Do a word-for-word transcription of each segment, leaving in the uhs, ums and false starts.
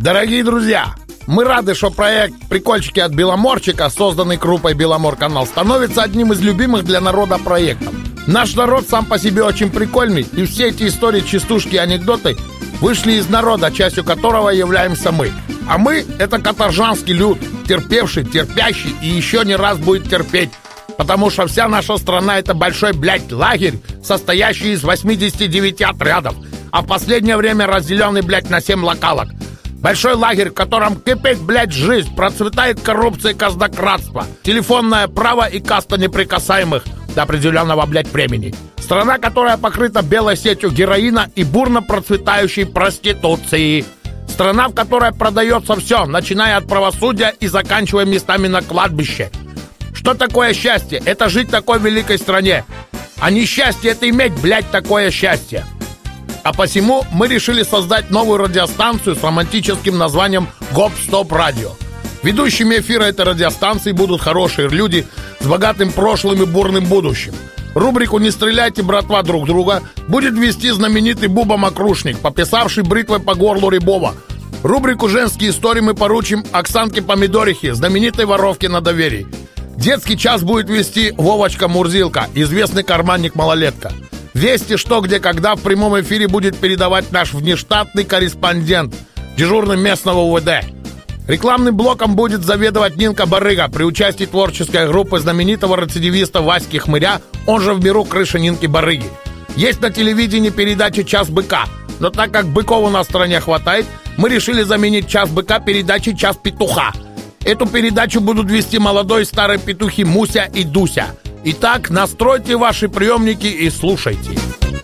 Дорогие друзья, мы рады, что проект «Прикольчики от Беломорчика», созданный группой «Беломор-канал», становится одним из любимых для народа проектов. Наш народ сам по себе очень прикольный, и все эти истории, частушки и анекдоты вышли из народа, частью которого являемся мы. А мы — это каторжанский люд, терпевший, терпящий и еще не раз будет терпеть. Потому что вся наша страна — это большой, блядь, лагерь, состоящий из восьмидесяти девяти отрядов, а в последнее время разделенный, блядь, на семь локалок. Большой лагерь, в котором кипит, блядь, жизнь, процветает коррупция и казнократство, телефонное право и каста неприкасаемых до определенного, блядь, времени. Страна, которая покрыта белой сетью героина и бурно процветающей проституции. Страна, в которой продается все, начиная от правосудия и заканчивая местами на кладбище. Что такое счастье? Это жить в такой великой стране. А несчастье — это иметь, блядь, такое счастье. А посему мы решили создать новую радиостанцию с романтическим названием «Гоп-стоп радио». Ведущими эфира этой радиостанции будут хорошие люди с богатым прошлым и бурным будущим. Рубрику «Не стреляйте, братва, друг друга» будет вести знаменитый Буба Макрушник, пописавший бритвой по горлу Рябова. Рубрику «Женские истории» мы поручим Оксанке Помидорихе, знаменитой воровке на доверии. Детский час будет вести Вовочка Мурзилка, известный карманник-малолетка. Вести «Что, где, когда» в прямом эфире будет передавать наш внештатный корреспондент, дежурный местного УВД. Рекламным блоком будет заведовать Нинка Барыга при участии творческой группы знаменитого рецидивиста Васьки Хмыря, он же в миру крыша Нинки Барыги. Есть на телевидении передача «Час быка», но так как быков у нас в стране хватает, мы решили заменить «Час быка» передачей «Час петуха». Эту передачу будут вести молодой и старый петухи Муся и Дуся. Итак, настройте ваши приемники и слушайте.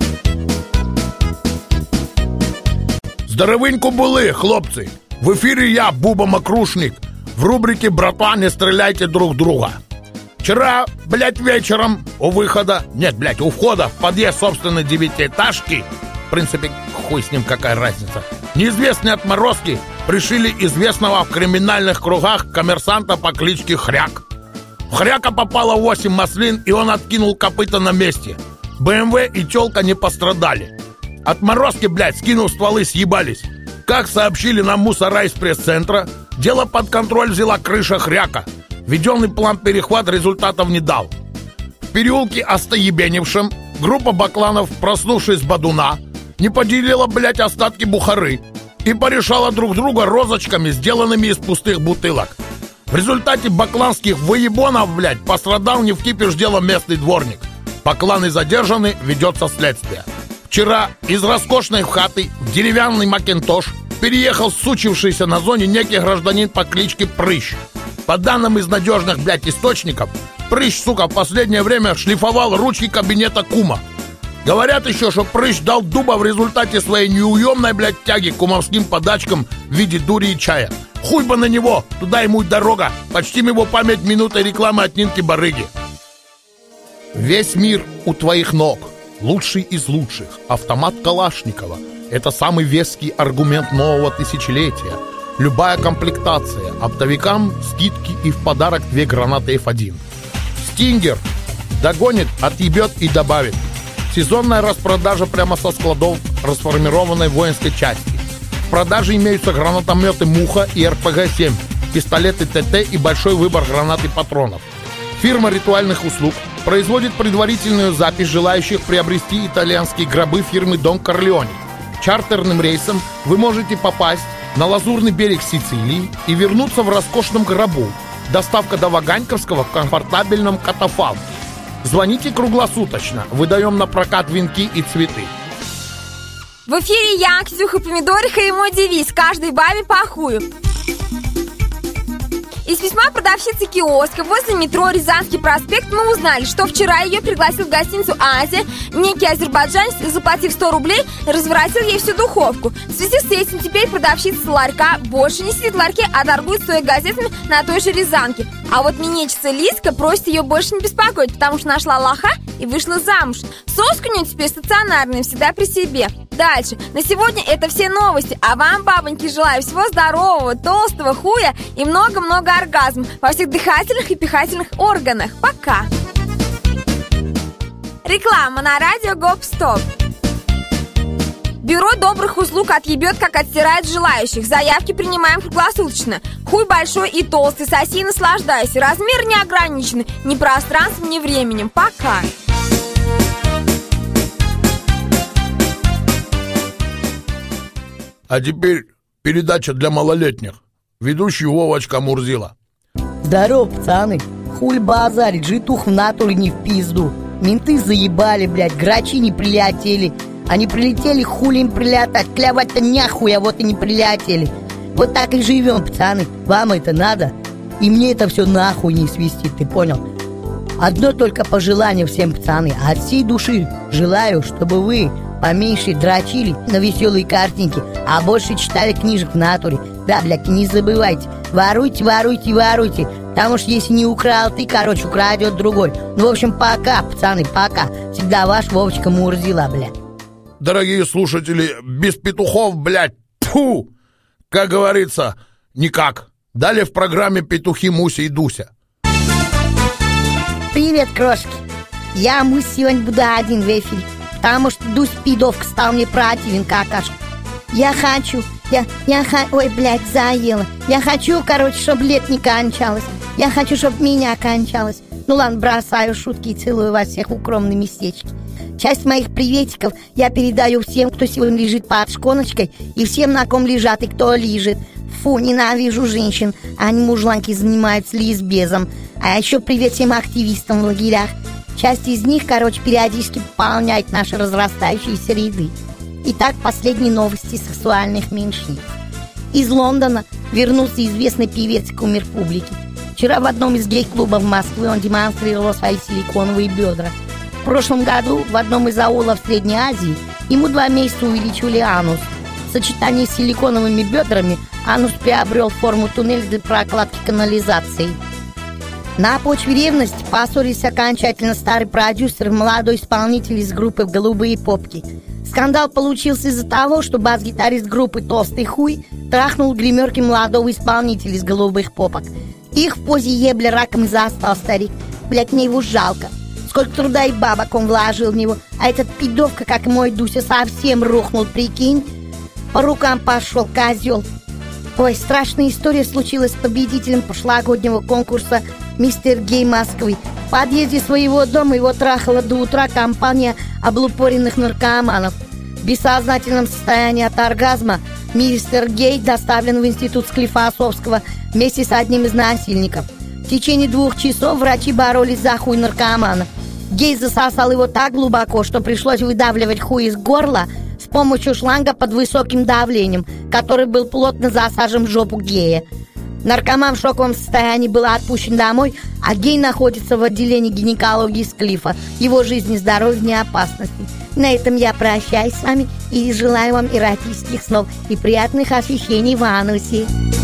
Здоровенько були, хлопцы. В эфире я, Буба Макрушник, в рубрике «Братва, не стреляйте друг друга». Вчера, блядь, вечером у выхода, нет, блядь, у входа в подъезд собственной девятиэтажки, в принципе, хуй с ним, какая разница, неизвестные отморозки пришили известного в криминальных кругах коммерсанта по кличке Хряк. В Хряка попало восемь маслин, и он откинул копыта на месте. БМВ и тёлка не пострадали. Отморозки, блядь, скинув стволы, съебались. Как сообщили нам мусора из пресс-центра, дело под контроль взяла крыша Хряка. Введенный план перехват результатов не дал. В переулке остоебенившем группа бакланов, проснувшись с бадуна, не поделила, блядь, остатки бухары и порешала друг друга розочками, сделанными из пустых бутылок. В результате бакланских выебонов, блядь, пострадал не в кипиш дела местный дворник. Бакланы задержаны, ведется следствие. Вчера из роскошной хаты в деревянный макинтош переехал сучившийся на зоне некий гражданин по кличке Прыщ. По данным из надежных, блядь, источников, Прыщ, сука, в последнее время шлифовал ручки кабинета кума. Говорят еще, что Прыщ дал дуба в результате своей неуемной, блядь, тяги к кумовским подачкам в виде дури и чая. Хуй бы на него, туда ему и дорога. Почтим его память минутой рекламы от Нинки Барыги. Весь мир у твоих ног. Лучший из лучших. Автомат Калашникова. Это самый веский аргумент нового тысячелетия. Любая комплектация. Оптовикам скидки и в подарок две гранаты эф один. Стингер догонит, отъебет и добавит. Сезонная распродажа прямо со складов расформированной воинской части. В продаже имеются гранатометы «Муха» и эр пэ гэ семь, пистолеты тэ тэ и большой выбор гранат и патронов. Фирма ритуальных услуг производит предварительную запись желающих приобрести итальянские гробы фирмы Дон Корлеоне. Чартерным рейсом вы можете попасть на Лазурный берег Сицилии и вернуться в роскошном гробу. Доставка до Ваганьковского в комфортабельном катафалке. Звоните круглосуточно. Выдаем на прокат венки и цветы. В эфире я, Ксюха Помидориха, и мой девиз: каждой бабе по хую. Из письма продавщицы киоска возле метро Рязанский проспект мы узнали, что вчера ее пригласил в гостиницу «Азия» некий азербайджанец, заплатив сто рублей, разворотил ей всю духовку. В связи с этим теперь продавщица ларька больше не сидит в ларьке, а торгует своими газетами на той же Рязанке. А вот минетчица Лизка просит ее больше не беспокоить, потому что нашла лоха и вышла замуж. Соска у нее теперь стационарная, всегда при себе. Дальше. На сегодня это все новости. А вам, бабоньки, желаю всего здорового, толстого хуя и много-много оргазмов во всех дыхательных и пихательных органах. Пока. Реклама на радио Гоп-стоп. Бюро добрых услуг отъебет, как оттирает желающих. Заявки принимаем круглосуточно. Хуй большой и толстый, соси и наслаждайся. Размер не ограничен ни пространством, ни временем. Пока. А теперь передача для малолетних. Ведущий Вовочка Мурзила. Здорово, пацаны. Хуй базарить, житух в натуре не в пизду. Менты заебали, блядь, грачи не прилетели. Они прилетели, хули им прилетать. Клявать-то нахуй, а вот и не прилетели. Вот так и живем, пацаны. Вам это надо. И мне это все нахуй не свистит, ты понял? Одно только пожелание всем, пацаны. От всей души желаю, чтобы вы поменьше дрочили на веселые картинки, а больше читали книжек в натуре. Да, блядь, не забывайте. Воруйте, воруйте, воруйте. Потому что если не украл ты, короче, украдет другой. Ну, в общем, пока, пацаны, пока. Всегда ваш Вовочка Мурзила, блядь. Дорогие слушатели, без петухов, блядь, тьфу! Как говорится, никак. Далее в программе «Петухи Муся и Дуся». Привет, крошки. Я, Мусь, сегодня буду один в эфире, потому что Дусь пидовка стал мне противен, какашка. Я хочу, я, я хочу, ой, блядь, заела. Я хочу, короче, чтобы лет не кончалось. Я хочу, чтобы меня кончалось. Ну ладно, бросаю шутки и целую вас всех в укромные местечки. Часть моих приветиков я передаю всем, кто сегодня лежит под шконочкой, и всем, на ком лежат и кто лежит. Фу, ненавижу женщин, они мужланки занимаются лесбезом. А еще привет всем активистам в лагерях. Часть из них, короче, периодически пополняет наши разрастающиеся ряды. Итак, последние новости сексуальных меньшинств. Из Лондона вернулся известный певец и кумир публики. Вчера в одном из гей-клубов Москвы он демонстрировал свои силиконовые бедра. В прошлом году в одном из аулов Средней Азии ему два месяца увеличивали анус. В сочетании с силиконовыми бедрами анус приобрел форму туннеля для прокладки канализации. На почве ревности поссорился окончательно старый продюсер и молодой исполнитель из группы «Голубые попки». Скандал получился из-за того, что бас-гитарист группы «Толстый хуй» трахнул в гримерке молодого исполнителя из «Голубых попок». Их в позе ебля раком и застал старик. Блять, мне его жалко. Сколько труда и бабок он вложил в него. А этот пидовка, как мой Дуся, совсем рухнул, прикинь. По рукам пошел, козел. Ой, страшная история случилась с победителем прошлогоднего конкурса «Мистер Гей Москвы». В подъезде своего дома его трахала до утра компания облупоренных наркоманов. В бессознательном состоянии от оргазма мистер Гей доставлен в институт Склифосовского вместе с одним из насильников. В течение двух часов врачи боролись за хуй наркомана. Гей засосал его так глубоко, что пришлось выдавливать хуй из горла с помощью шланга под высоким давлением, который был плотно засажен в жопу гея. Наркоман в шоковом состоянии был отпущен домой, а гей находится в отделении гинекологии Склифа. Его жизнь и здоровье вне опасности. На этом я прощаюсь с вами и желаю вам эротических снов и приятных ощущений в анусе.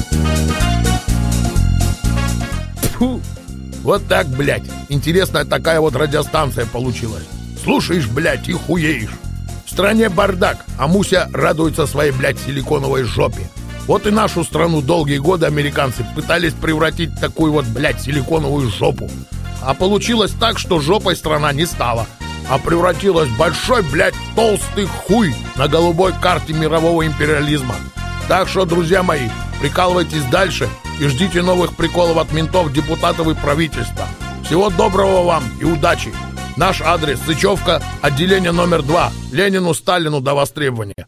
Фу, вот так, блядь. Интересная такая вот радиостанция получилась. Слушаешь, блядь, и хуеешь. В стране бардак, а Муся радуется своей, блядь, силиконовой жопе. Вот и нашу страну долгие годы американцы пытались превратить в такую вот, блядь, силиконовую жопу. А получилось так, что жопой страна не стала, а превратилась в большой, блядь, толстый хуй на голубой карте мирового империализма. Так что, друзья мои, прикалывайтесь дальше и ждите новых приколов от ментов, депутатов и правительства. Всего доброго вам и удачи. Наш адрес: Сычевка, отделение номер два. Ленину, Сталину до востребования.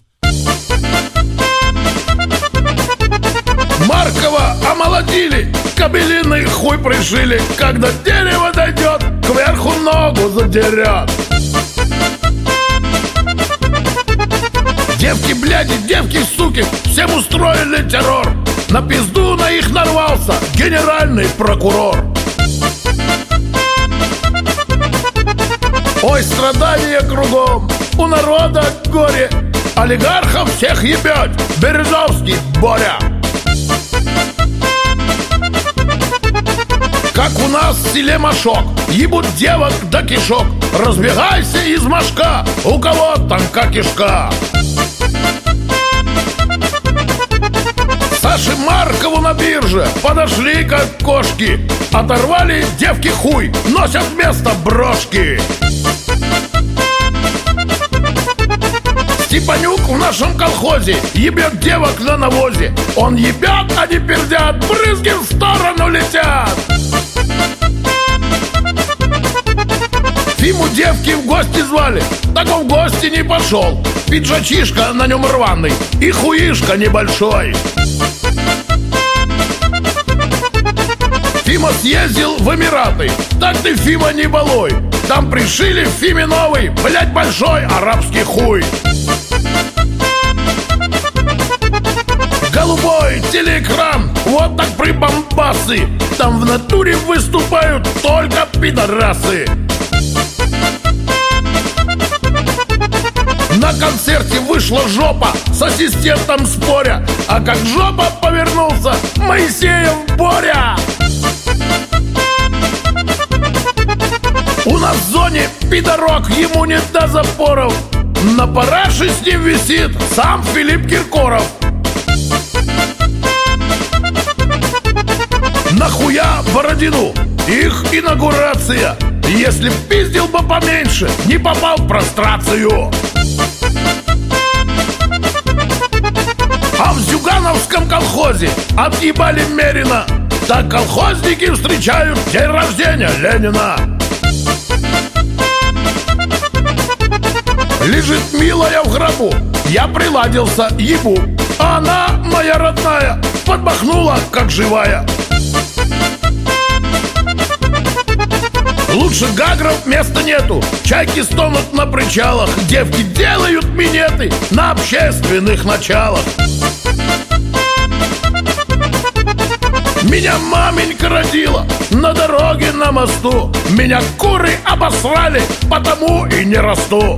Маркова омолодили, кобелиный хуй пришили. Когда дерево дойдет, кверху ногу задерет. Девки, бляди, девки, суки, всем устроили террор. На пизду на их нарвался генеральный прокурор. Ой, страдания кругом, у народа горе. Олигархов всех ебет Березовский Боря. Как у нас в селе Машок, ебут девок до кишок. Разбегайся из мошка, у кого тонка кишка. Саше Маркову на бирже подошли как кошки. Оторвали девки хуй, носят вместо брошки. Степанюк в нашем колхозе ебет девок на навозе. Он ебет, они пердят, брызги в сторону летят. Фиму девки в гости звали, так он в гости не пошел. Пиджачишка на нем рваный и хуишка небольшой. Фима съездил в Эмираты, так ты, Фима, не балуй. Там пришили в Фиме новый, блять, большой арабский хуй. Голубой телеэкран, вот так прибамбасы. Там в натуре выступают только пидорасы. На концерте вышла жопа с ассистентом споря. А как жопа повернулся Моисеев Боря. У нас в зоне пидорок, ему не до запоров. На параше с ним висит сам Филипп Киркоров. Нахуя Бородину? Их инаугурация. Если б пиздил бы поменьше, не попал в прострацию. А в Зюгановском колхозе отъебали Мерина. Так колхозники встречают день рождения Ленина. Лежит милая в гробу, я приладился, ебу. А она, моя родная, подмахнула, как живая. Лучше гагров места нету, чайки стонут на причалах. Девки делают минеты на общественных началах. Меня маменька родила на дороге на мосту. Меня куры обосрали, потому и не расту.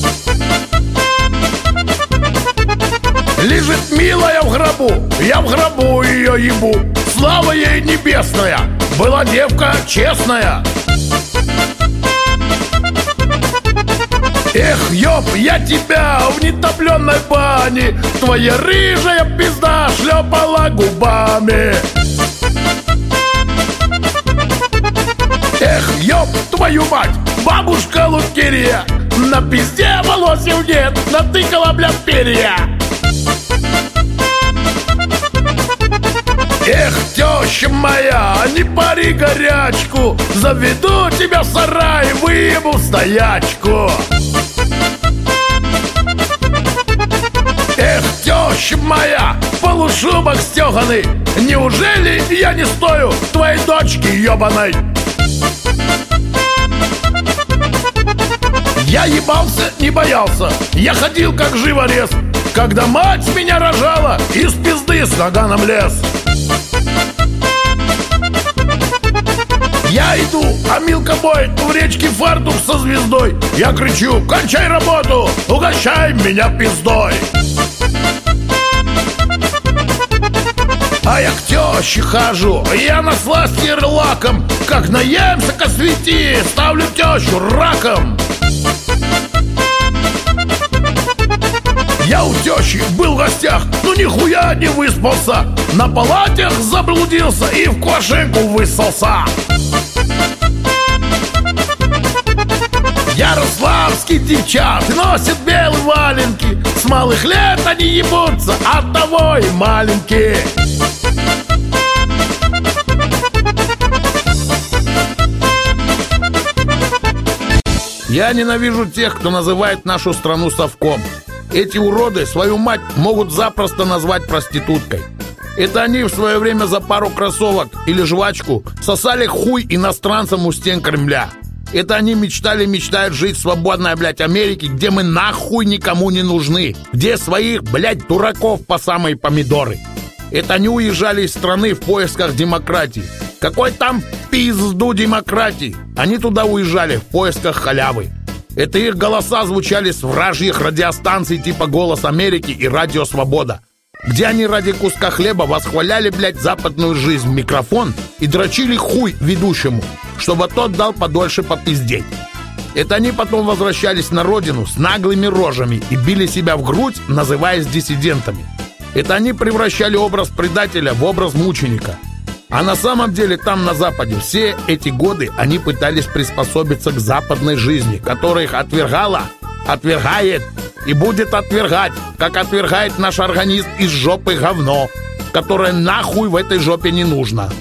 Лежит милая в гробу, я в гробу ее ебу. Слава ей небесная, была девка честная. Эх, ёб, я тебя в нетопленной бане, твоя рыжая пизда шлепала губами. Эх, ёб, твою мать, бабушка Лукерия, на пизде волосев нет, натыкала, бля, перья. Эх, теща моя, не пари горячку, заведу тебя в сарай, выебу в стоячку. Эх, теща моя, полушубок стёганый, неужели я не стою твоей дочки ёбаной? Я ебался, не боялся, я ходил как живорез, когда мать меня рожала, из пизды с наганом лез. Я иду, а Милка боет в речке фартук со звездой. Я кричу: кончай работу, угощай меня пиздой. А я к тёще хожу, я на сласти рылаком. Как наемся косвети, ставлю тещу раком. Я у тещи был в гостях, но нихуя не выспался. На палатях заблудился и в квашенку высался. Ярославские девчат носят белые валенки. С малых лет они ебутся, оттого и маленькие. Я ненавижу тех, кто называет нашу страну совком. Эти уроды свою мать могут запросто назвать проституткой. Это они в свое время за пару кроссовок или жвачку сосали хуй иностранцам у стен Кремля. Это они мечтали, мечтают жить в свободной, блядь, Америке, где мы нахуй никому не нужны, где своих, блядь, дураков по самые помидоры. Это они уезжали из страны в поисках демократии. Какой там пизду демократии? Они туда уезжали в поисках халявы. Это их голоса звучали с вражьих радиостанций типа «Голос Америки» и «Радио Свобода», где они ради куска хлеба восхваляли, блядь, западную жизнь в микрофон и дрочили хуй ведущему, чтобы тот дал подольше попиздеть. Это они потом возвращались на родину с наглыми рожами и били себя в грудь, называясь диссидентами. Это они превращали образ предателя в образ мученика. А на самом деле там, на Западе, все эти годы они пытались приспособиться к западной жизни, которая их отвергала, отвергает и будет отвергать, как отвергает наш организм из жопы говно, которое нахуй в этой жопе не нужно.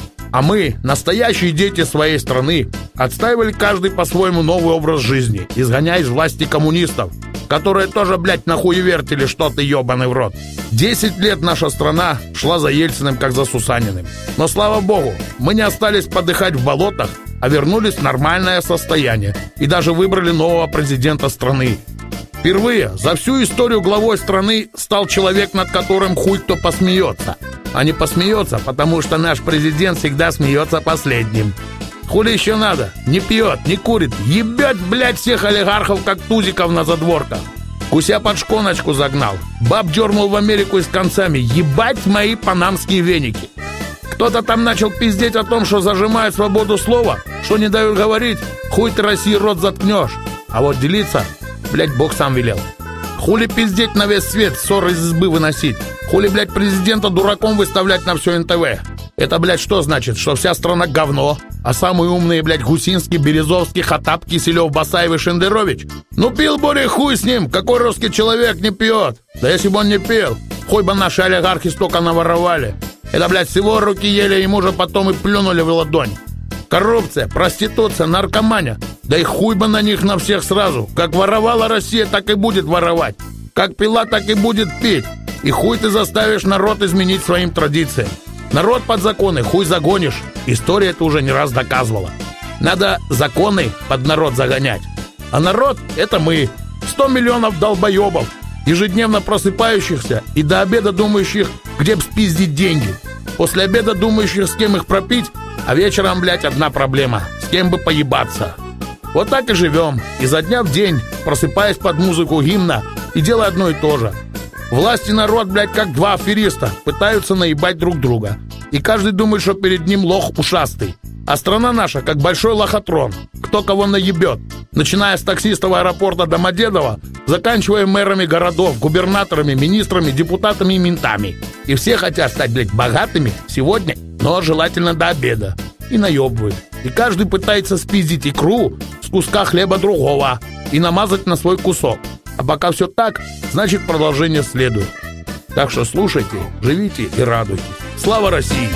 А мы, настоящие дети своей страны, отстаивали каждый по-своему новый образ жизни, изгоняя из власти коммунистов, которые тоже, блядь, нахуевертили что-то, ебаный в рот. Десять лет наша страна шла за Ельциным, как за Сусаниным. Но, слава богу, мы не остались подыхать в болотах, а вернулись в нормальное состояние и даже выбрали нового президента страны. Впервые за всю историю главой страны стал человек, над которым хуй кто посмеется. А не посмеется, потому что наш президент всегда смеется последним. Хули еще надо? Не пьет, не курит, ебет, блядь, всех олигархов, как тузиков на задворках. Гуся под шконочку загнал, баб дернул в Америку с концами. Ебать мои панамские веники. Кто-то там начал пиздеть о том, что зажимает свободу слова, что не дают говорить. Хуй ты, России, рот заткнешь. А вот делиться, блядь, Бог сам велел. Хули пиздеть на весь свет, ссоры из избы выносить. Хули, блядь, президента дураком выставлять на все эн тэ вэ. Это, блядь, что значит? Что вся страна говно, а самые умные, блядь, Гусинский, Березовский, Хатап, Киселев, Басаев и Шендерович? Ну пил Боря, хуй с ним, какой русский человек не пьет? Да если бы он не пил, хуй бы наши олигархи столько наворовали. Это, блядь, всего руки ели, ему же потом и плюнули в ладонь. Коррупция, проституция, наркомания. Да и хуй бы на них на всех сразу. Как воровала Россия, так и будет воровать. Как пила, так и будет пить. И хуй ты заставишь народ изменить своим традициям. Народ под законы хуй загонишь. История это уже не раз доказывала. Надо законы под народ загонять. А народ — это мы. Сто миллионов долбоебов, ежедневно просыпающихся и до обеда думающих, где б спиздить деньги. После обеда думающих, с кем их пропить, а вечером, блядь, одна проблема — с кем бы поебаться. Вот так и живем, изо дня в день, просыпаясь под музыку гимна и делая одно и то же. Власть и народ, блядь, как два афериста, пытаются наебать друг друга. И каждый думает, что перед ним лох ушастый. А страна наша, как большой лохотрон. Кто кого наебет. Начиная с таксистов аэропорта Домодедово, заканчивая мэрами городов, губернаторами, министрами, депутатами и ментами. И все хотят стать, блядь, богатыми сегодня, но желательно до обеда. И наебывают. И каждый пытается спиздить икру с куска хлеба другого и намазать на свой кусок. А пока все так, значит продолжение следует. Так что слушайте, живите и радуйтесь. Слава России!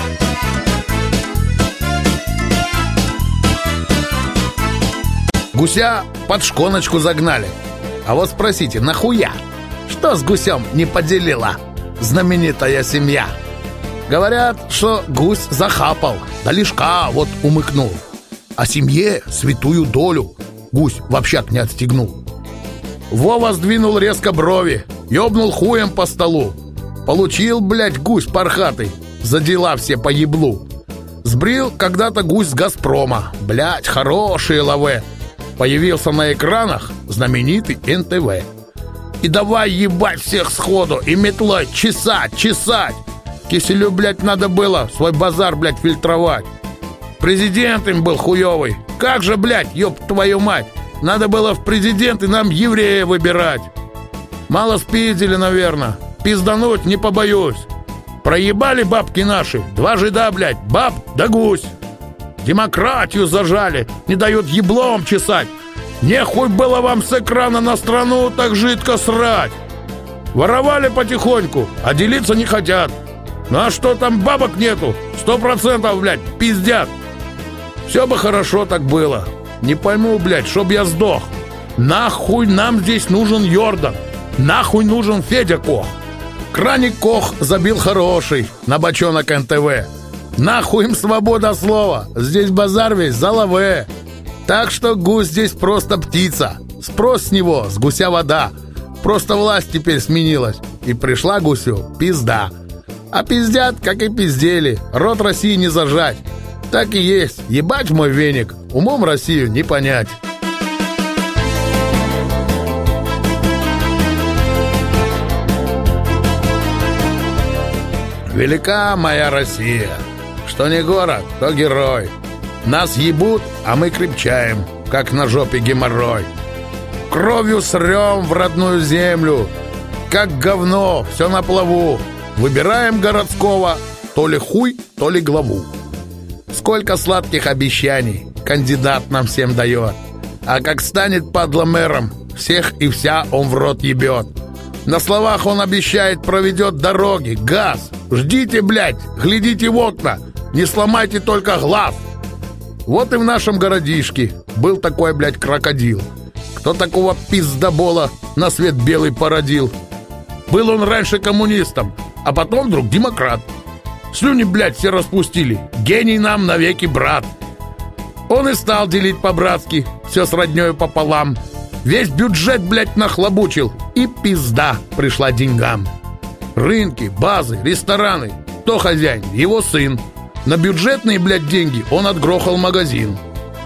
Гуся под шконочку загнали. А вот спросите, нахуя? Что с гусем не поделила знаменитая семья? Говорят, что гусь захапал, да лишка вот умыкнул. А семье святую долю гусь в общак не отстегнул. Вова сдвинул резко брови, ёбнул хуем по столу. Получил, блядь, гусь пархатый, за дела все по еблу. Сбрил когда-то гусь с Газпрома, блядь, хорошие лаве. Появился на экранах знаменитый эн тэ вэ. И давай ебать всех сходу, и метлой чесать, чесать. Киселю, блядь, надо было свой базар, блядь, фильтровать. Президент им был хуёвый. Как же, блядь, ёб твою мать. Надо было в президенты нам еврея выбирать. Мало спиздили, наверное. Пиздануть не побоюсь. Проебали бабки наши. Два жида, блядь, баб да гусь. Демократию зажали. Не дают еблом чесать. Нехуй было вам с экрана на страну так жидко срать. Воровали потихоньку, а делиться не хотят. Ну а что там, бабок нету? Сто процентов, блядь, пиздят. Все бы хорошо так было. Не пойму, блядь, чтоб я сдох. Нахуй нам здесь нужен Йордан. Нахуй нужен Федя Кох. Краник Кох забил хороший на бочонок эн тэ вэ. Нахуй им свобода слова. Здесь базар весь за лаве. Так что гусь здесь просто птица. Спрос с него, с гуся вода. Просто власть теперь сменилась. И пришла гусю пизда. А пиздят, как и пиздели. Рот России не зажать. Так и есть. Ебать мой веник. Умом Россию не понять. Велика моя Россия. Что не город, то герой. Нас ебут, а мы крепчаем, как на жопе геморрой. Кровью срем в родную землю. Как говно, все на плаву. Выбираем городского, то ли хуй, то ли главу. Сколько сладких обещаний кандидат нам всем дает. А как станет падла мэром, Всех и вся он в рот ебет. На словах он обещает, проведет дороги, газ. Ждите, блядь, глядите в окна, не сломайте только глаз. Вот и в нашем городишке был такой, блядь, крокодил. Кто такого пиздобола на свет белый породил? Был он раньше коммунистом, а потом вдруг демократ. Слюни, блядь, все распустили. Гений нам навеки брат. Он и стал делить по-братски, все с роднёю пополам. Весь бюджет, блядь, нахлобучил, и пизда пришла деньгам. Рынки, базы, рестораны. Кто хозяин? Его сын. На бюджетные, блядь, деньги он отгрохал магазин.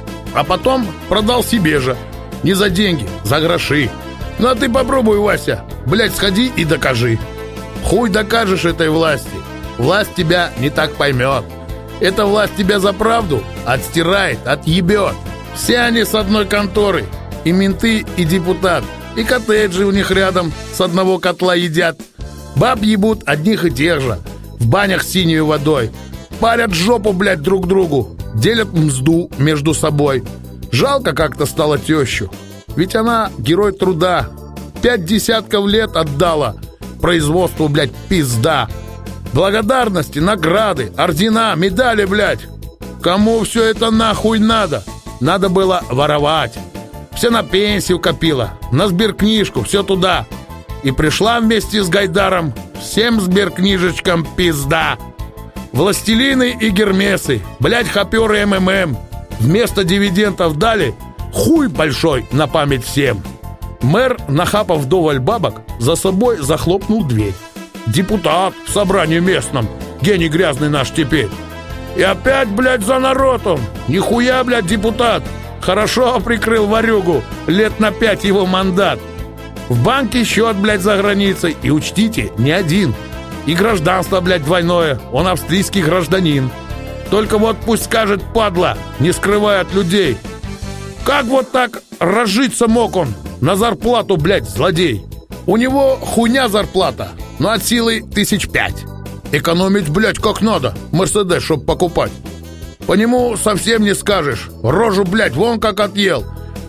А потом продал себе же. Не за деньги, за гроши. Ну а ты попробуй, Вася, блядь, сходи и докажи. Хуй докажешь этой власти. Власть тебя не так поймет. Эта власть тебя за правду отстирает, отъебет. Все они с одной конторы. И менты, и депутат. И коттеджи у них рядом с одного котла едят. Баб ебут одних и тех же. В банях с синей водой. Парят жопу, блядь, друг другу. Делят мзду между собой. Жалко как-то стало тещу. Ведь она герой труда. Пять десятков лет отдала производству, блядь, пизда. Благодарности, награды, ордена, медали, блядь. Кому все это нахуй надо? Надо было воровать. Все на пенсию копила, на сберкнижку, все туда. И пришла вместе с Гайдаром всем сберкнижечкам пизда. Властелины и гермесы, блядь, хоперы эм эм эм. Вместо дивидендов дали хуй большой на память всем. Мэр, нахапав вдоволь бабок, за собой захлопнул дверь. Депутат в собрании местном, гений грязный наш теперь. И опять, блядь, за народ он. Нихуя, блядь, депутат. Хорошо прикрыл ворюгу, лет на пять его мандат. В банке счет, блядь, за границей. И учтите, не один. И гражданство, блядь, двойное. Он австрийский гражданин. Только вот пусть скажет, падла, не скрывая от людей. Как вот так разжиться мог он на зарплату, блядь, злодей? У него хуйня зарплата, но от силы тысяч пять. Экономить, блядь, как надо, Мерседес, чтоб покупать. По нему совсем не скажешь. Рожу, блядь, вон как отъел.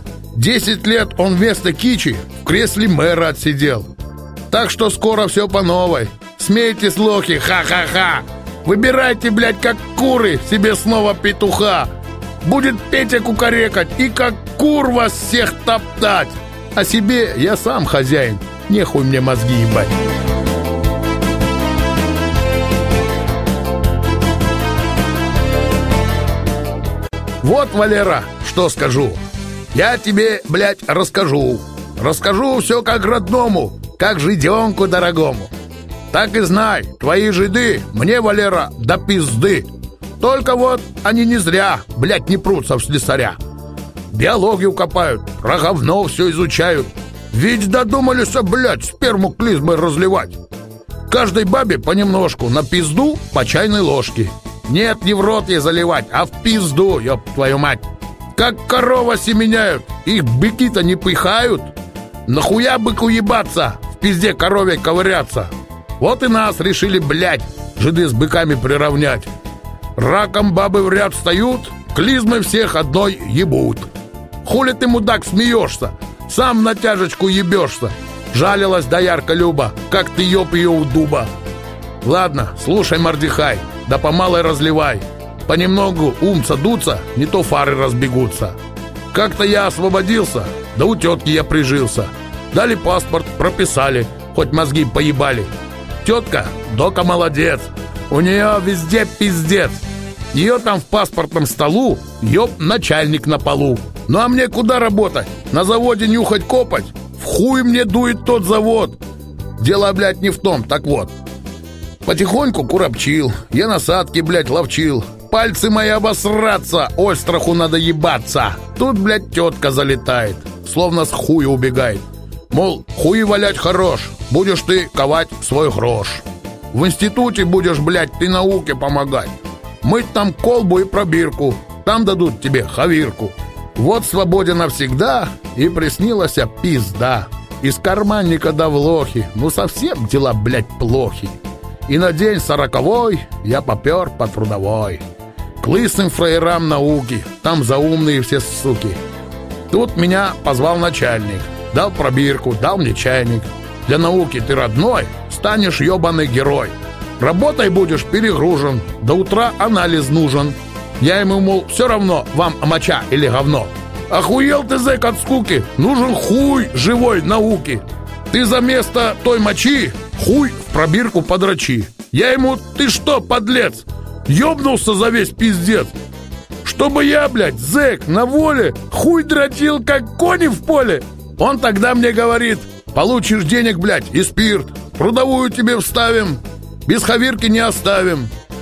Десять лет он вместо кичи в кресле мэра отсидел. Так что скоро все по новой. Смейтесь, лохи, ха-ха-ха. Выбирайте, блядь, как куры себе снова петуха. Будет Петя кукарекать и как кур вас всех топтать. А себе я сам хозяин. Нехуй мне мозги ебать. Вот, Валера, что скажу. Я тебе, блядь, расскажу. Расскажу все как родному, как жиденку дорогому. Так и знай, твои жиды мне, Валера, до пизды. Только вот они не зря, блядь, не прутся в слесаря. Биологию копают, про говно все изучают. Ведь додумались, блядь, сперму клизмой разливать. Каждой бабе понемножку, на пизду по чайной ложке. Нет, не в рот ей заливать, а в пизду, ёб твою мать. Как корова семеняют, их быки-то не пыхают. Нахуя быку ебаться, в пизде корове ковыряться? Вот и нас решили, блядь, жиды с быками приравнять. Раком бабы в ряд встают, клизмы всех одной ебут. Хули ты, мудак, смеешься? Сам на тяжечку ебешься. Жалилась доярка Люба, как ты ёб ее у дуба. Ладно, слушай, Мордехай, да по малой разливай. Понемногу умца дуться, не то фары разбегутся. Как-то я освободился, да у тетки я прижился. Дали паспорт, прописали, хоть мозги поебали. Тетка, дока молодец, у нее везде пиздец. Ее там в паспортном столу, ёб, начальник на полу. Ну а мне куда работать? На заводе нюхать, копать? В хуй мне дует тот завод. Дело, блядь, не в том, так вот. Потихоньку куропчил, я насадки, блядь, ловчил. Пальцы мои обосраться, остраху надо ебаться. Тут, блядь, тетка залетает, словно с хуя убегает. Мол, хуи валять хорош, будешь ты ковать свой грош. В институте будешь, блядь, ты науке помогать. Мыть там колбу и пробирку, там дадут тебе хавирку. Вот свободен навсегда, и приснилась пизда. Из карманника до влохи, ну совсем дела, блядь, плохи. И на день сороковой я попер по трудовой. К лысым фраерам науки, там заумные все суки. Тут меня позвал начальник. Дал пробирку, дал мне чайник. Для науки ты родной, станешь ебаный герой. Работой будешь перегружен, до утра анализ нужен. Я ему, мол, все равно, вам моча или говно. Охуел ты, зэк, от скуки, нужен хуй живой науки. Ты за место той мочи хуй в пробирку подрочи. Я ему, ты что, подлец, ёбнулся за весь пиздец? Чтобы я, блядь, зэк, на воле хуй дрочил, как кони в поле. Он тогда мне говорит, получишь денег, блядь, и спирт, трудовую тебе вставим, без хавирки не оставим.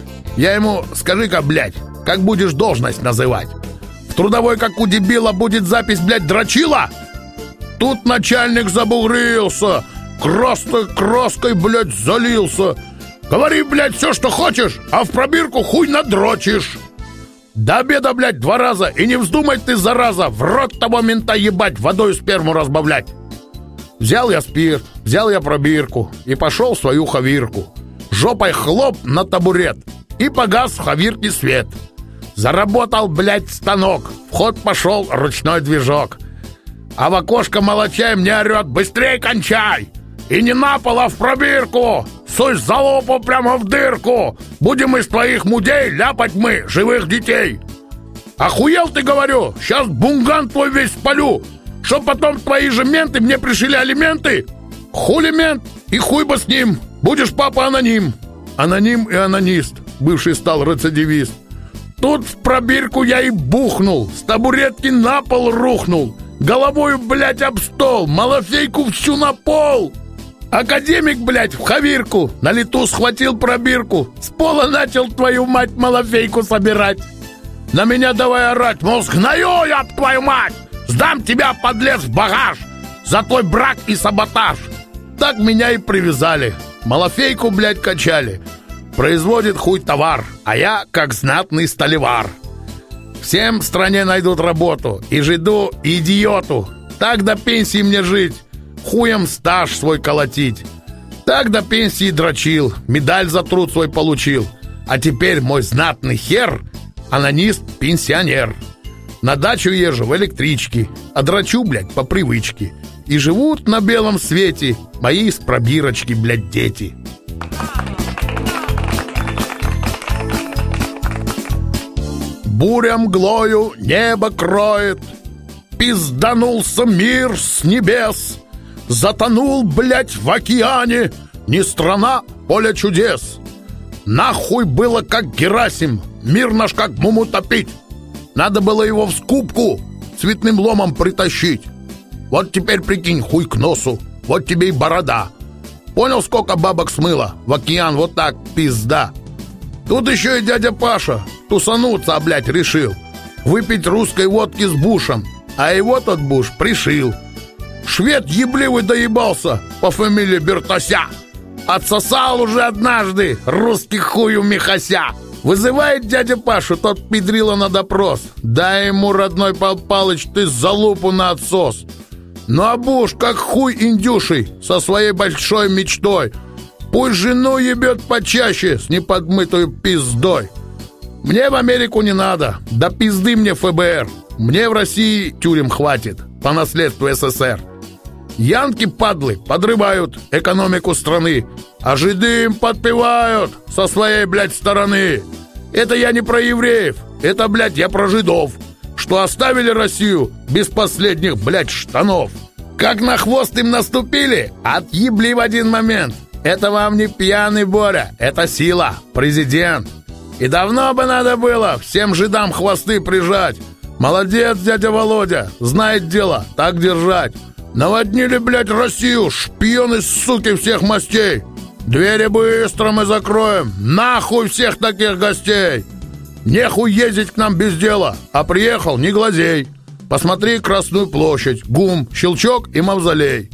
Я ему, скажи-ка, блядь, как будешь должность называть? В трудовой, как у дебила, будет запись, блядь, дрочила? Тут начальник забугрился, красной краской, блядь, залился. Говори, блядь, все, что хочешь, а в пробирку хуй надрочишь. До обеда, блядь, два раза, и не вздумай ты, зараза, в рот того мента ебать, водой сперму разбавлять. Взял я спирт, взял я пробирку и пошел в свою хавирку. Жопой хлоп на табурет, и погас в хавирке свет. Заработал, блядь, станок, в ход пошел ручной движок. А в окошко молочай мне орет, быстрей кончай! И не на пол, а в пробирку! Суй залупу прямо в дырку! Будем из твоих мудей ляпать мы живых детей! Охуел ты, говорю, сейчас бунган твой весь спалю, чтоб потом твои же менты мне пришили алименты? Хули мент и хуй бы с ним, будешь папа аноним. Аноним и анонист, бывший стал рецидивист. Тут в пробирку я и бухнул, с табуретки на пол рухнул, головою, блядь, об стол, малафейку всю на пол. Академик, блядь, в хавирку на лету схватил пробирку, с пола начал, твою мать, малафейку собирать. На меня давай орать, мол, сгною я, твою мать, сдам тебя, подлец, в багаж за твой брак и саботаж. Так меня и привязали, малафейку, блядь, качали. Производит хуй товар, а я как знатный столевар. Всем в стране найдут работу, и жиду, и идиоту. Так до пенсии мне жить, хуем стаж свой колотить. Так до пенсии дрочил, медаль за труд свой получил. А теперь мой знатный хер — анонист-пенсионер. На дачу езжу в электричке, а дрочу, блядь, по привычке. И живут на белом свете мои с пробирочки, блядь, дети. Буря мглою небо кроет, пизданулся мир с небес. Затонул, блядь, в океане, не страна, поле чудес. Нахуй было, как Герасим, мир наш как муму топить. Надо было его в скупку цветным ломом притащить. Вот теперь прикинь, хуй к носу, вот тебе и борода. Понял, сколько бабок смыло в океан, вот так, пизда. Тут еще и дядя Паша тусануться, блядь, решил. Выпить русской водки с Бушем, а его тот Буш пришил. Швед ебливый доебался по фамилии Бертося. Отсосал уже однажды русский хуй у Михася. Вызывает дядя Пашу, тот педрила на допрос. Дай ему, родной Пал Палыч, ты залупу на отсос. Ну а Буш, как хуй индюший, со своей большой мечтой. Пусть жену ебет почаще с неподмытую пиздой. Мне в Америку не надо, да пизды мне эф бэ эр. Мне в России тюрем хватит, по наследству эс эс эр. Янки, падлы, подрывают экономику страны, а жиды им подпевают со своей, блядь, стороны. Это я не про евреев, это, блядь, я про жидов, что оставили Россию без последних, блядь, штанов. Как на хвост им наступили, отъебли в один момент. Это вам не пьяный Боря, это сила, президент. И давно бы надо было всем жидам хвосты прижать. Молодец, дядя Володя, знает дело, так держать. Наводнили, блядь, Россию, шпионы, суки, всех мастей. Двери быстро мы закроем, нахуй всех таких гостей. Нехуй ездить к нам без дела, а приехал, не глазей. Посмотри Красную площадь, ГУМ, Щелчок и Мавзолей.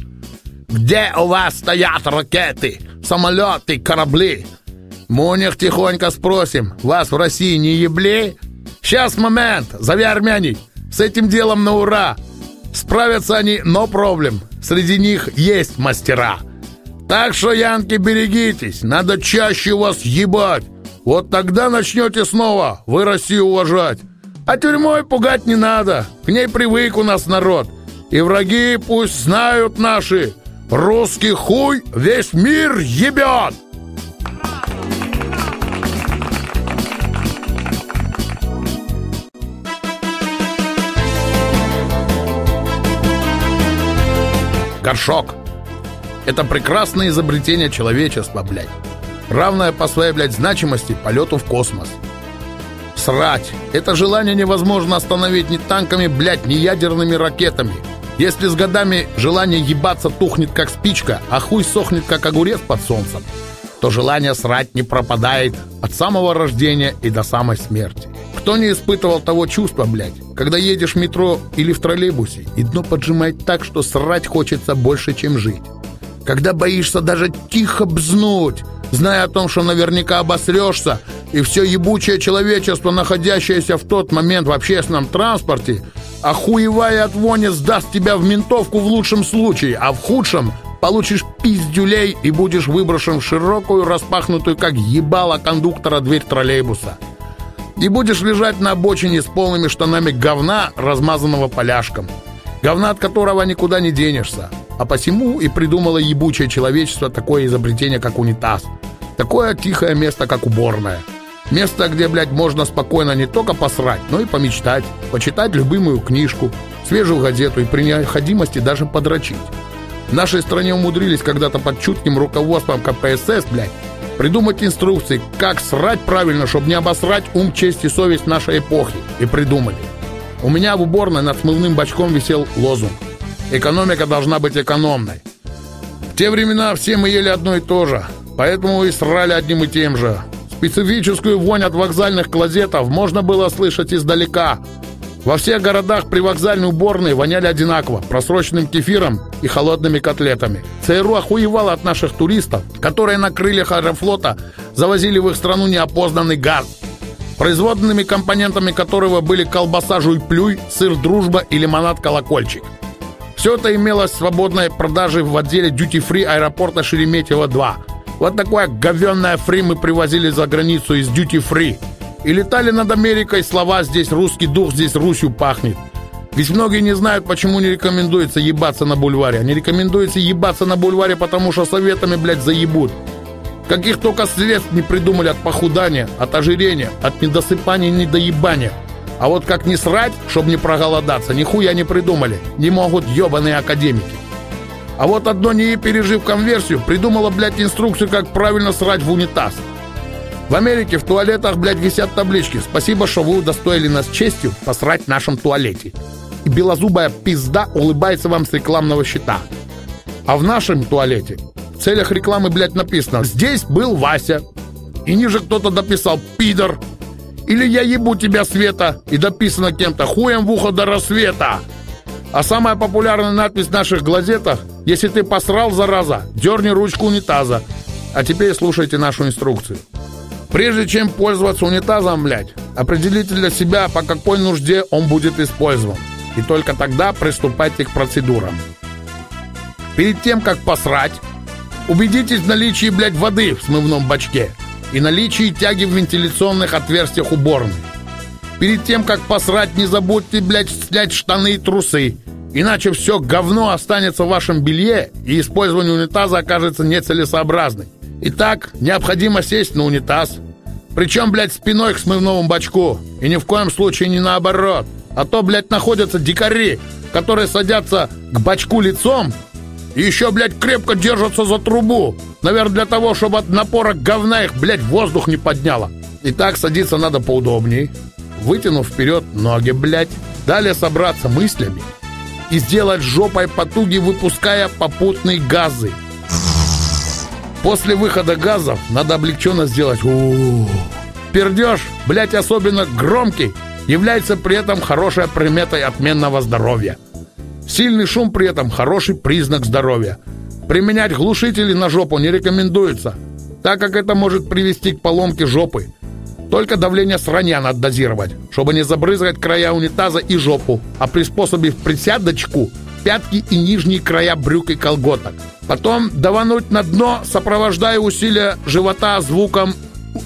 Где у вас стоят ракеты, самолеты, корабли? Мы у них тихонько спросим, вас в России не ебли? Сейчас момент, зови армяне, с этим делом на ура. Справятся они, но проблем, среди них есть мастера. Так что, янки, берегитесь, надо чаще вас ебать. Вот тогда начнете снова вы Россию уважать. А тюрьмой пугать не надо, к ней привык у нас народ. И враги пусть знают наши, русский хуй весь мир ебет. Горшок. Это прекрасное изобретение человечества, блядь. Равное по своей, блядь, значимости полету в космос. Срать. Это желание невозможно остановить ни танками, блядь, ни ядерными ракетами. Если с годами желание ебаться тухнет, как спичка, а хуй сохнет, как огурец под солнцем, то желание срать не пропадает от самого рождения и до самой смерти. Кто не испытывал того чувства, блядь, когда едешь в метро или в троллейбусе, и дно поджимает так, что срать хочется больше, чем жить. Когда боишься даже тихо бзнуть, зная о том, что наверняка обосрешься, и все ебучее человечество, находящееся в тот момент в общественном транспорте, охуевая от вони, сдаст тебя в ментовку в лучшем случае, а в худшем получишь пиздюлей и будешь выброшен в широкую, распахнутую, как ебало кондуктора, дверь троллейбуса. И будешь лежать на обочине с полными штанами говна, размазанного поляшком. Говна, от которого никуда не денешься. А посему и придумало ебучее человечество такое изобретение, как унитаз. Такое тихое место, как уборная. Место, где, блядь, можно спокойно не только посрать, но и помечтать, почитать любимую книжку, свежую газету и при необходимости даже подрочить. В нашей стране умудрились когда-то под чутким руководством ка пэ эс эс, блядь, придумать инструкции, как срать правильно, чтобы не обосрать ум, честь и совесть нашей эпохи. И придумали. У меня в уборной над смывным бачком висел лозунг: экономика должна быть экономной. В те времена все мы ели одно и то же, поэтому и срали одним и тем же. Специфическую вонь от вокзальных клозетов можно было слышать издалека. Во всех городах привокзальные уборные воняли одинаково: просроченным кефиром и холодными котлетами. ЦРУ охуевало от наших туристов, которые на крыльях Аэрофлота завозили в их страну неопознанный газ, производными компонентами которого были колбаса «Жуй-плюй», сыр «Дружба» и лимонад «Колокольчик». Все это имелось в свободной продаже в отделе дьюти-фри аэропорта Шереметьево-два. Вот такое говенное фри мы привозили за границу из дьюти-фри. И летали над Америкой слова «здесь русский дух, здесь Русью пахнет». Ведь многие не знают, почему не рекомендуется ебаться на бульваре. А не рекомендуется ебаться на бульваре, потому что советами, блядь, заебут. Каких только средств не придумали от похудания, от ожирения, от недосыпания и недоебания. А вот как не срать, чтобы не проголодаться, нихуя не придумали. Не могут ебаные академики. А вот одно НИИ, пережив конверсию, придумало, блядь, инструкцию, как правильно срать в унитаз. В Америке в туалетах, блядь, висят таблички: «Спасибо, что вы удостоили нас честью посрать в нашем туалете». И белозубая пизда улыбается вам с рекламного щита. А в нашем туалете в целях рекламы, блядь, написано: «Здесь был Вася». И ниже кто-то дописал: «Пидор». Или «Я ебу тебя, Света». И дописано кем-то: «Хуем в ухо до рассвета». А самая популярная надпись в наших глазетах: «Если ты посрал, зараза, дерни ручку унитаза». А теперь слушайте нашу инструкцию. Прежде чем пользоваться унитазом, блядь, определите для себя, по какой нужде он будет использован. И только тогда приступайте к процедурам. Перед тем, как посрать, убедитесь в наличии, блядь, воды в смывном бачке и наличии тяги в вентиляционных отверстиях уборной. Перед тем, как посрать, не забудьте, блядь, снять штаны и трусы, иначе все говно останется в вашем белье, и использование унитаза окажется нецелесообразным. Итак, необходимо сесть на унитаз, причем, блядь, спиной к смывному бачку, и ни в коем случае не наоборот. А то, блядь, находятся дикари, которые садятся к бачку лицом и еще, блядь, крепко держатся за трубу. Наверное, для того, чтобы от напора говна их, блядь, воздух не подняло. Итак, садиться надо поудобней, вытянув вперед ноги, блядь. Далее собраться мыслями и сделать жопой потуги, выпуская попутные газы. После выхода газов надо облегченно сделать у-у-у. Пердеж, блядь, особенно громкий, является при этом хорошей приметой отменного здоровья. Сильный шум при этом хороший признак здоровья. Применять глушители на жопу не рекомендуется, так как это может привести к поломке жопы. Только давление сранья надо дозировать, чтобы не забрызгать края унитаза и жопу, а приспособив присядочку пятки и нижние края брюк и колготок. Потом давануть на дно, сопровождая усилия живота звуком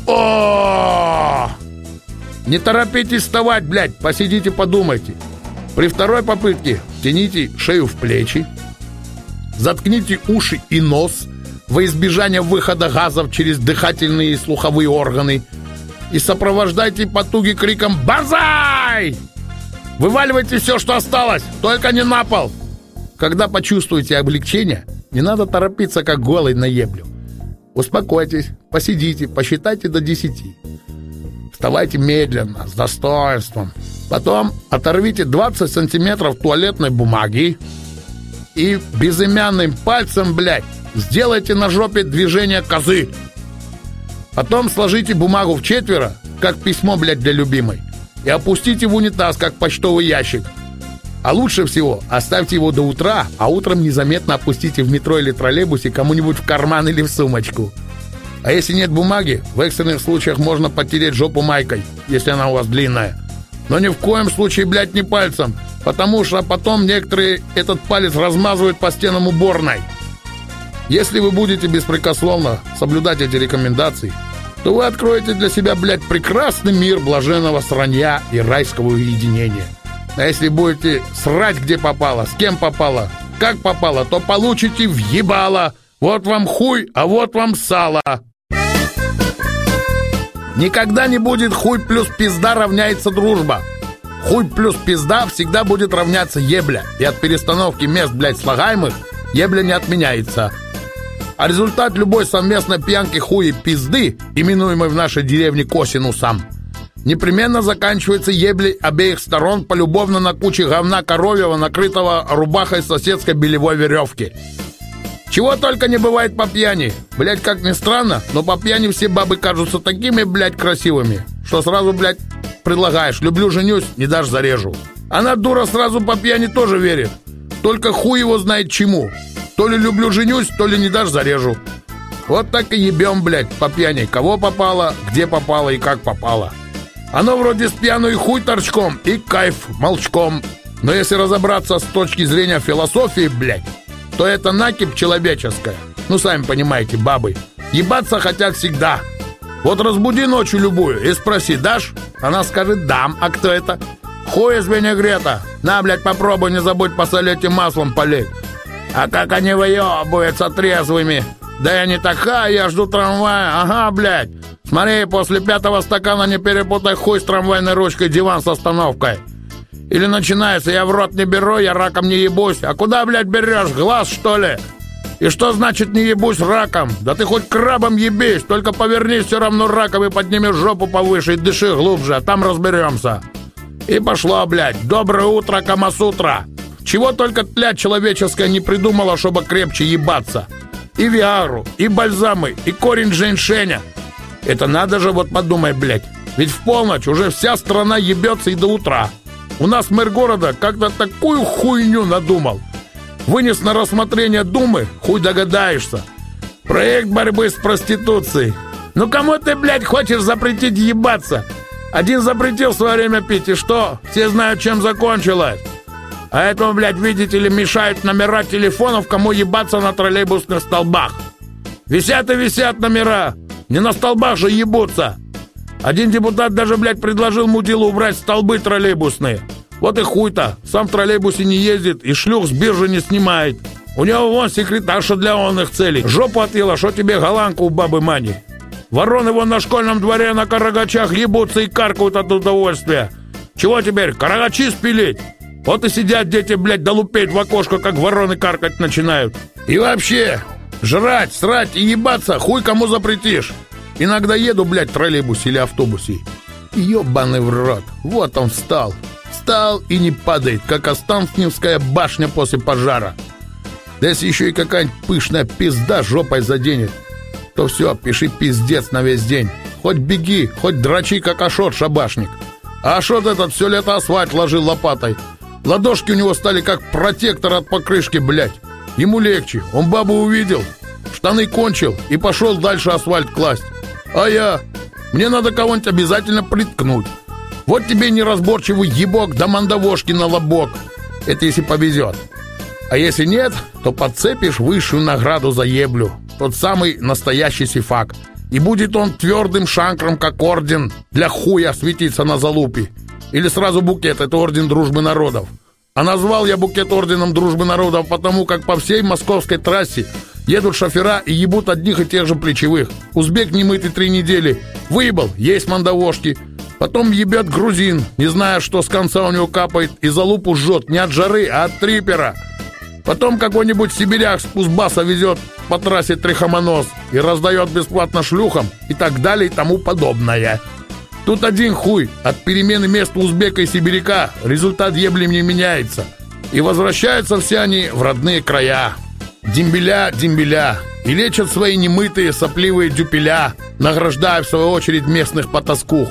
«О-о-о-о!». Не торопитесь вставать, блядь, посидите, подумайте. При второй попытке втяните шею в плечи, заткните уши и нос во избежание выхода газов через дыхательные и слуховые органы и сопровождайте потуги криком «Банзай!». Вываливайте все, что осталось, только не на пол. Когда почувствуете облегчение, не надо торопиться, как голый на еблю. Успокойтесь, посидите, посчитайте до десяти. Вставайте медленно, с достоинством. Потом оторвите двадцать сантиметров туалетной бумаги и безымянным пальцем, блядь, сделайте на жопе движение козы. Потом сложите бумагу в четверо, как письмо, блядь, для любимой, и опустите в унитаз, как почтовый ящик. А лучше всего оставьте его до утра, а утром незаметно опустите в метро или троллейбусе кому-нибудь в карман или в сумочку. А если нет бумаги, в экстренных случаях можно потереть жопу майкой, если она у вас длинная. Но ни в коем случае, блядь, не пальцем, потому что потом некоторые этот палец размазывают по стенам уборной. Если вы будете беспрекословно соблюдать эти рекомендации, то вы откроете для себя, блядь, прекрасный мир блаженного сранья и райского уединения. А если будете срать где попало, с кем попало, как попало, то получите въебало. Вот вам хуй, а вот вам сало. Никогда не будет хуй плюс пизда равняется дружба. Хуй плюс пизда всегда будет равняться ебля. И от перестановки мест, блядь, слагаемых ебля не отменяется. А результат любой совместной пьянки хуй и пизды, именуемой в нашей деревне косинусом, непременно заканчивается еблей обеих сторон полюбовно на куче говна коровьего, накрытого рубахой соседской белевой веревки. Чего только не бывает по пьяни. Блядь, как ни странно, но по пьяни все бабы кажутся такими, блядь, красивыми, что сразу, блядь, предлагаешь: люблю, женюсь, не дашь, зарежу. Она, дура, сразу по пьяни тоже верит. Только хуй его знает чему. То ли люблю, женюсь, то ли не дашь, зарежу. Вот так и ебем, блядь, по пьяни. Кого попало, где попало и как попало. Оно вроде с пьяну и хуй торчком, и кайф молчком. Но если разобраться с точки зрения философии, блядь, то это накипь человеческая. Ну, сами понимаете, бабы. Ебаться хотят всегда. Вот разбуди ночью любую и спроси: дашь? Она скажет: дам. А кто это? Хуй из винегрета. На, блядь, попробуй, не забудь посолить и маслом полить. А как они выебываются трезвыми. Да я не такая, я жду трамвая. Ага, блядь. Смотри, после пятого стакана не перепутай хуй с трамвайной ручкой, диван с остановкой. Или начинается: я в рот не беру, я раком не ебусь. А куда, блядь, берешь? Глаз, что ли? И что значит не ебусь раком? Да ты хоть крабом ебись, только повернись все равно раком и поднимешь жопу повыше и дыши глубже, а там разберемся. И пошло, блядь. Доброе утро, Камасутра. Чего только тля человеческая не придумала, чтобы крепче ебаться. И виагру, и бальзамы, и корень женьшеня. Это надо же, вот подумай, блядь. Ведь в полночь уже вся страна ебется и до утра. У нас мэр города как-то такую хуйню надумал. Вынес на рассмотрение Думы, хуй догадаешься. Проект борьбы с проституцией. Ну кому ты, блядь, хочешь запретить ебаться? Один запретил в свое время пить, и что? Все знают, чем закончилось. А этому, блядь, видите ли, мешают номера телефонов, кому ебаться на троллейбусных столбах. Висят и висят номера. Не на столбах же ебутся. Один депутат даже, блядь, предложил мудилу убрать столбы троллейбусные. Вот и хуй-то. Сам в троллейбусе не ездит и шлюх с биржи не снимает. У него вон секретарша для онных целей. Жопу отъела, что тебе голландку у бабы Мани. Вороны вон на школьном дворе на карагачах ебутся и каркают от удовольствия. Чего теперь, карагачи спилить? Вот и сидят дети, блядь, долупеть в окошко, как вороны каркать начинают. И вообще, жрать, срать и ебаться хуй кому запретишь. Иногда еду, блядь, в троллейбусе или автобусе. Ёбаный в рот. Вот он встал. Встал и не падает, как Останкинская башня после пожара. Да если еще и какая-нибудь пышная пизда жопой заденет, то все, пиши пиздец на весь день. Хоть беги, хоть дрочи, как Ашот шабашник. А Ашот этот все лето асфальт ложил лопатой. Ладошки у него стали как протектор от покрышки, блядь. Ему легче, он бабу увидел, штаны кончил и пошел дальше асфальт класть. А я? Мне надо кого-нибудь обязательно приткнуть. Вот тебе неразборчивый ебок да мандавошки на лобок. Это если повезет. А если нет, то подцепишь высшую награду за еблю. Тот самый настоящий сифак. И будет он твердым шанкром, как орден для хуя светиться на залупе. Или сразу букет, это орден дружбы народов. А назвал я букет орденом дружбы народов потому, как по всей московской трассе едут шофера и ебут одних и тех же плечевых. Узбек немытый три недели. Выебал, есть мандавошки. Потом ебет грузин, не зная, что с конца у него капает, и за лупу жжет не от жары, а от трипера. Потом какой-нибудь сибиряк с Кузбасса везет по трассе трихомонос и раздает бесплатно шлюхам и так далее и тому подобное. Тут один хуй. От перемены места узбека и сибиряка результат ебли не меняется. И возвращаются все они в родные края. Дембеля, дембеля. И лечат свои немытые сопливые дюпеля, награждая в свою очередь местных потаскух.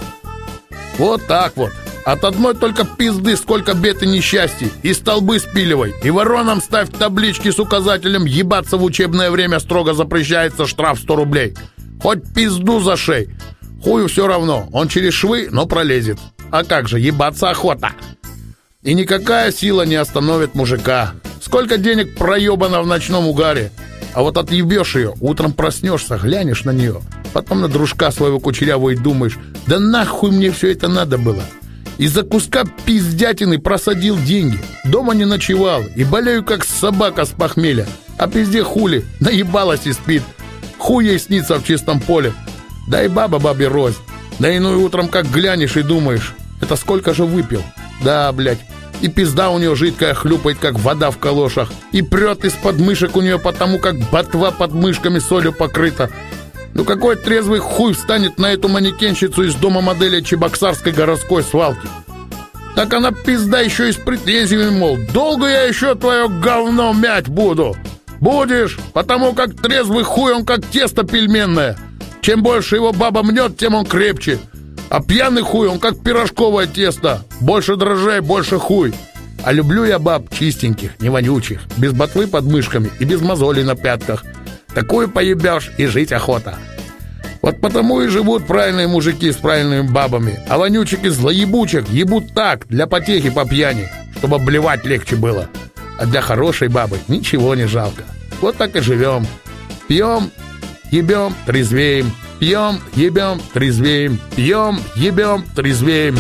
Вот так вот. От одной только пизды сколько бед и несчастий. И столбы спиливай. И воронам ставь таблички с указателем «Ебаться в учебное время строго запрещается, штраф сто рублей». Хоть пизду за шей. Хую все равно, он через швы, но пролезет. А как же, ебаться охота. И никакая сила не остановит мужика. Сколько денег проебано в ночном угаре. А вот отъебешь ее, утром проснешься, глянешь на нее, потом на дружка своего кучерявого и думаешь: да нахуй мне все это надо было. Из-за куска пиздятины просадил деньги, дома не ночевал и болею как собака с похмелья. А пизде хули, наебалась и спит. Хуй ей снится в чистом поле. Да и баба бабе рознь. Да иной утром как глянешь и думаешь: это сколько же выпил? Да, блядь. И пизда у нее жидкая хлюпает, как вода в калошах. И прет из подмышек у нее потому, как ботва под мышками солью покрыта. Ну какой трезвый хуй встанет на эту манекенщицу из дома модели Чебоксарской городской свалки? Так она пизда еще и с претензиями, мол, долго я еще твое говно мять буду? Будешь, потому как трезвый хуй он как тесто пельменное. Чем больше его баба мнет, тем он крепче. А пьяный хуй он как пирожковое тесто. Больше дрожжей, больше хуй. А люблю я баб чистеньких, не вонючих, без ботвы под мышками и без мозолей на пятках. Такую поебешь и жить охота. Вот потому и живут правильные мужики с правильными бабами. А вонючек и злоебучек ебут так, для потехи по пьяни, чтобы блевать легче было. А для хорошей бабы ничего не жалко. Вот так и живем. Пьем, ебем, трезвеем. Пьем, ебем, трезвеем. Пьем, ебем, трезвеем.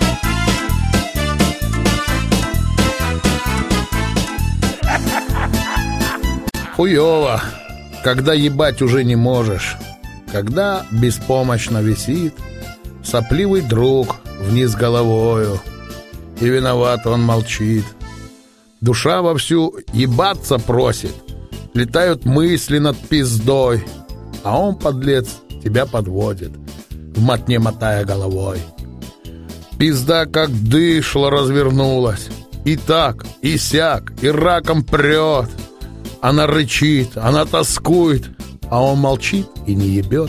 Хуёво, когда ебать уже не можешь. Когда беспомощно висит сопливый друг вниз головою, и виноват он молчит. Душа вовсю ебаться просит. Летают мысли над пиздой, а он, подлец, тебя подводит, в мотне мотая головой. Пизда как дышло развернулась. И так, и сяк, и раком прет. Она рычит, она тоскует, а он молчит и не ебет.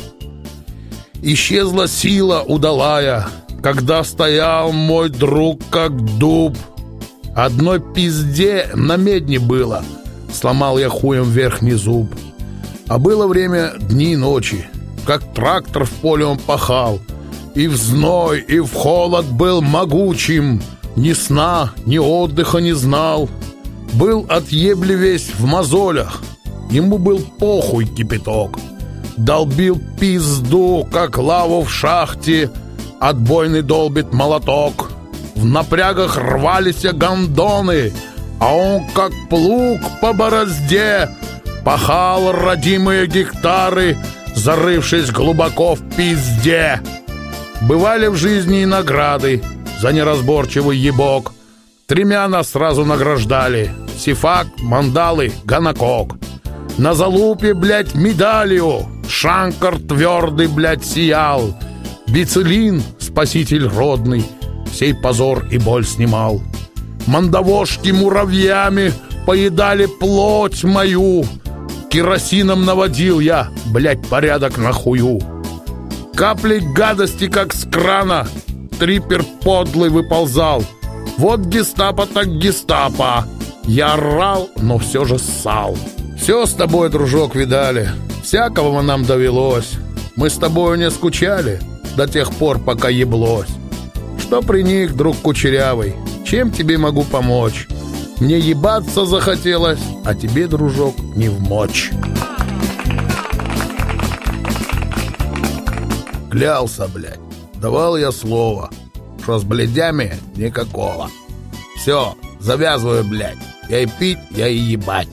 Исчезла сила удалая, когда стоял мой друг как дуб. Одной пизде на медне было, сломал я хуем верхний зуб. А было время дни и ночи, как трактор в поле он пахал. И в зной, и в холод был могучим, ни сна, ни отдыха не знал. Был от ебли весь в мозолях, ему был похуй кипяток. Долбил пизду, как лаву в шахте, отбойный долбит молоток. В напрягах рвались гондоны, а он как плуг по борозде пахал родимые гектары, зарывшись глубоко в пизде. Бывали в жизни и награды за неразборчивый ебок. Тремя нас сразу награждали: сифак, мандалы, ганакок. На залупе, блядь, медалью шанкар твердый, блядь, сиял. Бицелин, спаситель родный, сей позор и боль снимал. Мандавошки муравьями поедали плоть мою. Керосином наводил я, блядь, порядок на хую. Капли гадости, как с крана, трипер подлый выползал. Вот гестапо так гестапо. Я орал, но все же ссал. Все с тобой, дружок, видали, всякого нам довелось. Мы с тобою не скучали до тех пор, пока еблось. Что приник, друг кучерявый, чем тебе могу помочь? Мне ебаться захотелось, а тебе, дружок, не вмочь. Клялся, блядь, давал я слово, что с блядями никакого. Все, завязываю, блядь. Я и пить, я и ебать.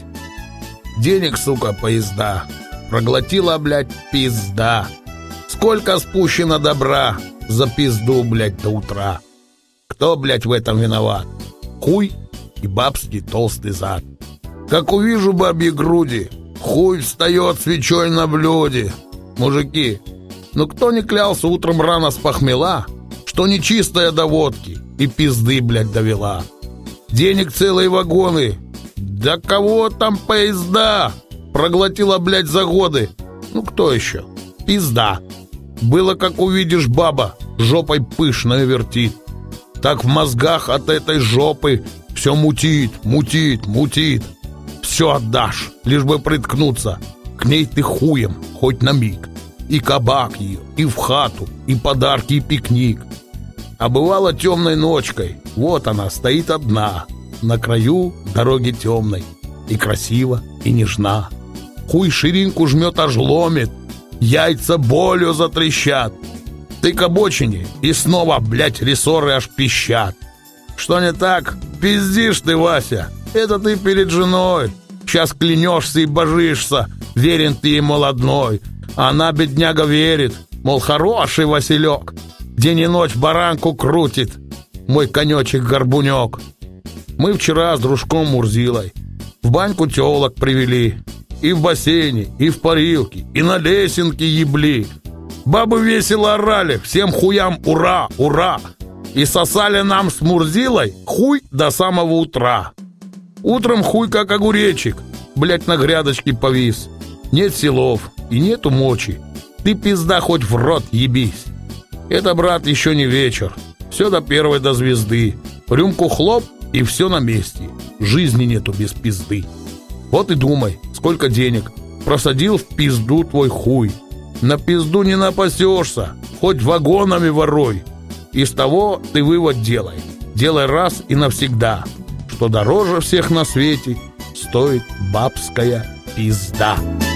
Денег, сука, поезда. Проглотила, блядь, пизда. Сколько спущено добра за пизду, блядь, до утра. Кто, блядь, в этом виноват? Хуй и бабский толстый зад. Как увижу бабьи груди, хуй встает свечой на блюде. Мужики, ну кто не клялся утром рано с похмела, что нечистая до водки и пизды, блядь, довела? Денег целые вагоны. Да кого там поезда? Проглотила, блядь, за годы. Ну кто еще? Пизда. Было, как увидишь, баба жопой пышной вертит. Так в мозгах от этой жопы все мутит, мутит, мутит. Все отдашь, лишь бы приткнуться. К ней ты хуем, хоть на миг. И кабак ее, и в хату, и подарки, и пикник. А бывало темной ночкой, вот она стоит одна, на краю дороги темной. И красива, и нежна. Хуй ширинку жмет, аж ломит. Яйца болью затрещат. Ты к обочине, и снова, блядь, рессоры аж пищат. Что не так? Пиздишь ты, Вася. Это ты перед женой. Сейчас клянешься и божишься. Верен ты ей молодной. Она, бедняга, верит. Мол, хороший Василек. День и ночь баранку крутит. Мой конечек-горбунек. Мы вчера с дружком Мурзилой в баньку телок привели. И в бассейне, и в парилке, и на лесенке ебли. Бабы весело орали, всем хуям ура, ура. И сосали нам с Мурзилой хуй до самого утра. Утром хуй как огуречек, блять, на грядочке повис. Нет силов и нету мочи. Ты, пизда, хоть в рот ебись. Это, брат, еще не вечер. Все до первой до звезды. Рюмку хлоп, и все на месте. Жизни нету без пизды. Вот и думай, сколько денег просадил в пизду твой хуй. На пизду не напасешься, хоть вагонами воруй. Из того ты вывод делай. Делай раз и навсегда, что дороже всех на свете стоит бабская пизда.